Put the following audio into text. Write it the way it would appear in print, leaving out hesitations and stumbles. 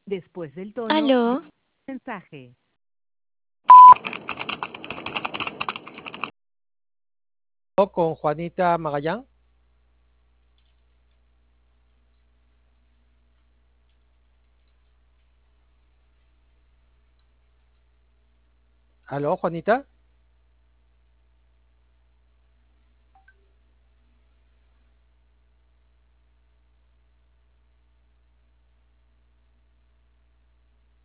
Después del tono, Aló, mensaje. Con Juanita Magallán. Aló, Juanita.